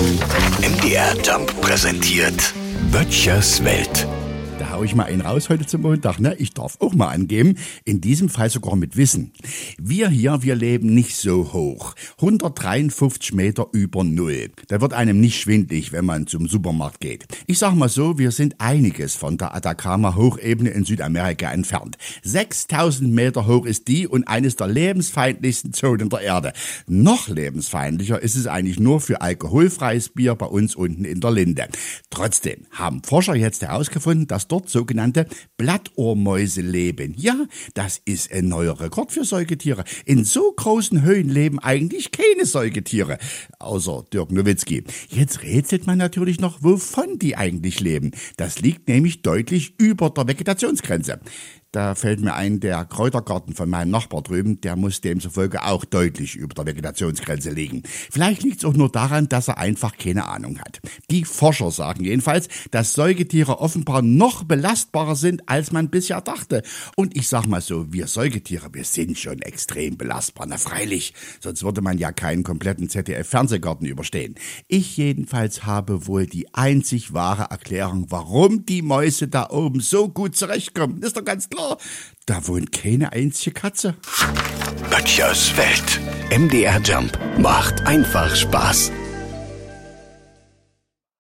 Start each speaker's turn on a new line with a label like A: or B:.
A: MDR Jump präsentiert Böttchers Welt.
B: Da hau ich mal einen raus heute zum Montag, ne? Ich darf auch mal angeben, in diesem Fall sogar mit Wissen. Wir leben nicht so hoch. 153 Meter über Null. Da wird einem nicht schwindlig, wenn man zum Supermarkt geht. Ich sag mal so, wir sind einiges von der Atacama-Hochebene in Südamerika entfernt. 6000 Meter hoch ist die und eines der lebensfeindlichsten Zonen der Erde. Noch lebensfeindlicher ist es eigentlich nur für alkoholfreies Bier bei uns unten in der Linde. Trotzdem haben Forscher jetzt herausgefunden, dass dort sogenannte Blattohrmäuse leben. Ja, das ist ein neuer Rekord für Säugetiere. In so großen Höhen leben eigentlich keine Säugetiere, außer Dirk Nowitzki. Jetzt rätselt man natürlich noch, wovon die eigentlich leben. Das liegt nämlich deutlich über der Vegetationsgrenze. Da fällt mir ein, der Kräutergarten von meinem Nachbar drüben, der muss demzufolge auch deutlich über der Vegetationsgrenze liegen. Vielleicht liegt es auch nur daran, dass er einfach keine Ahnung hat. Die Forscher sagen jedenfalls, dass Säugetiere offenbar noch belastbarer sind, als man bisher dachte. Und ich sag mal so, wir Säugetiere, wir sind schon extrem belastbar. Na freilich, sonst würde man ja keinen kompletten ZDF-Fernsehgarten überstehen. Ich jedenfalls habe wohl die einzig wahre Erklärung, warum die Mäuse da oben so gut zurechtkommen. Ist doch ganz klar. Da wohnt keine einzige Katze.
A: Böttchers Welt. MDR Jump macht einfach Spaß.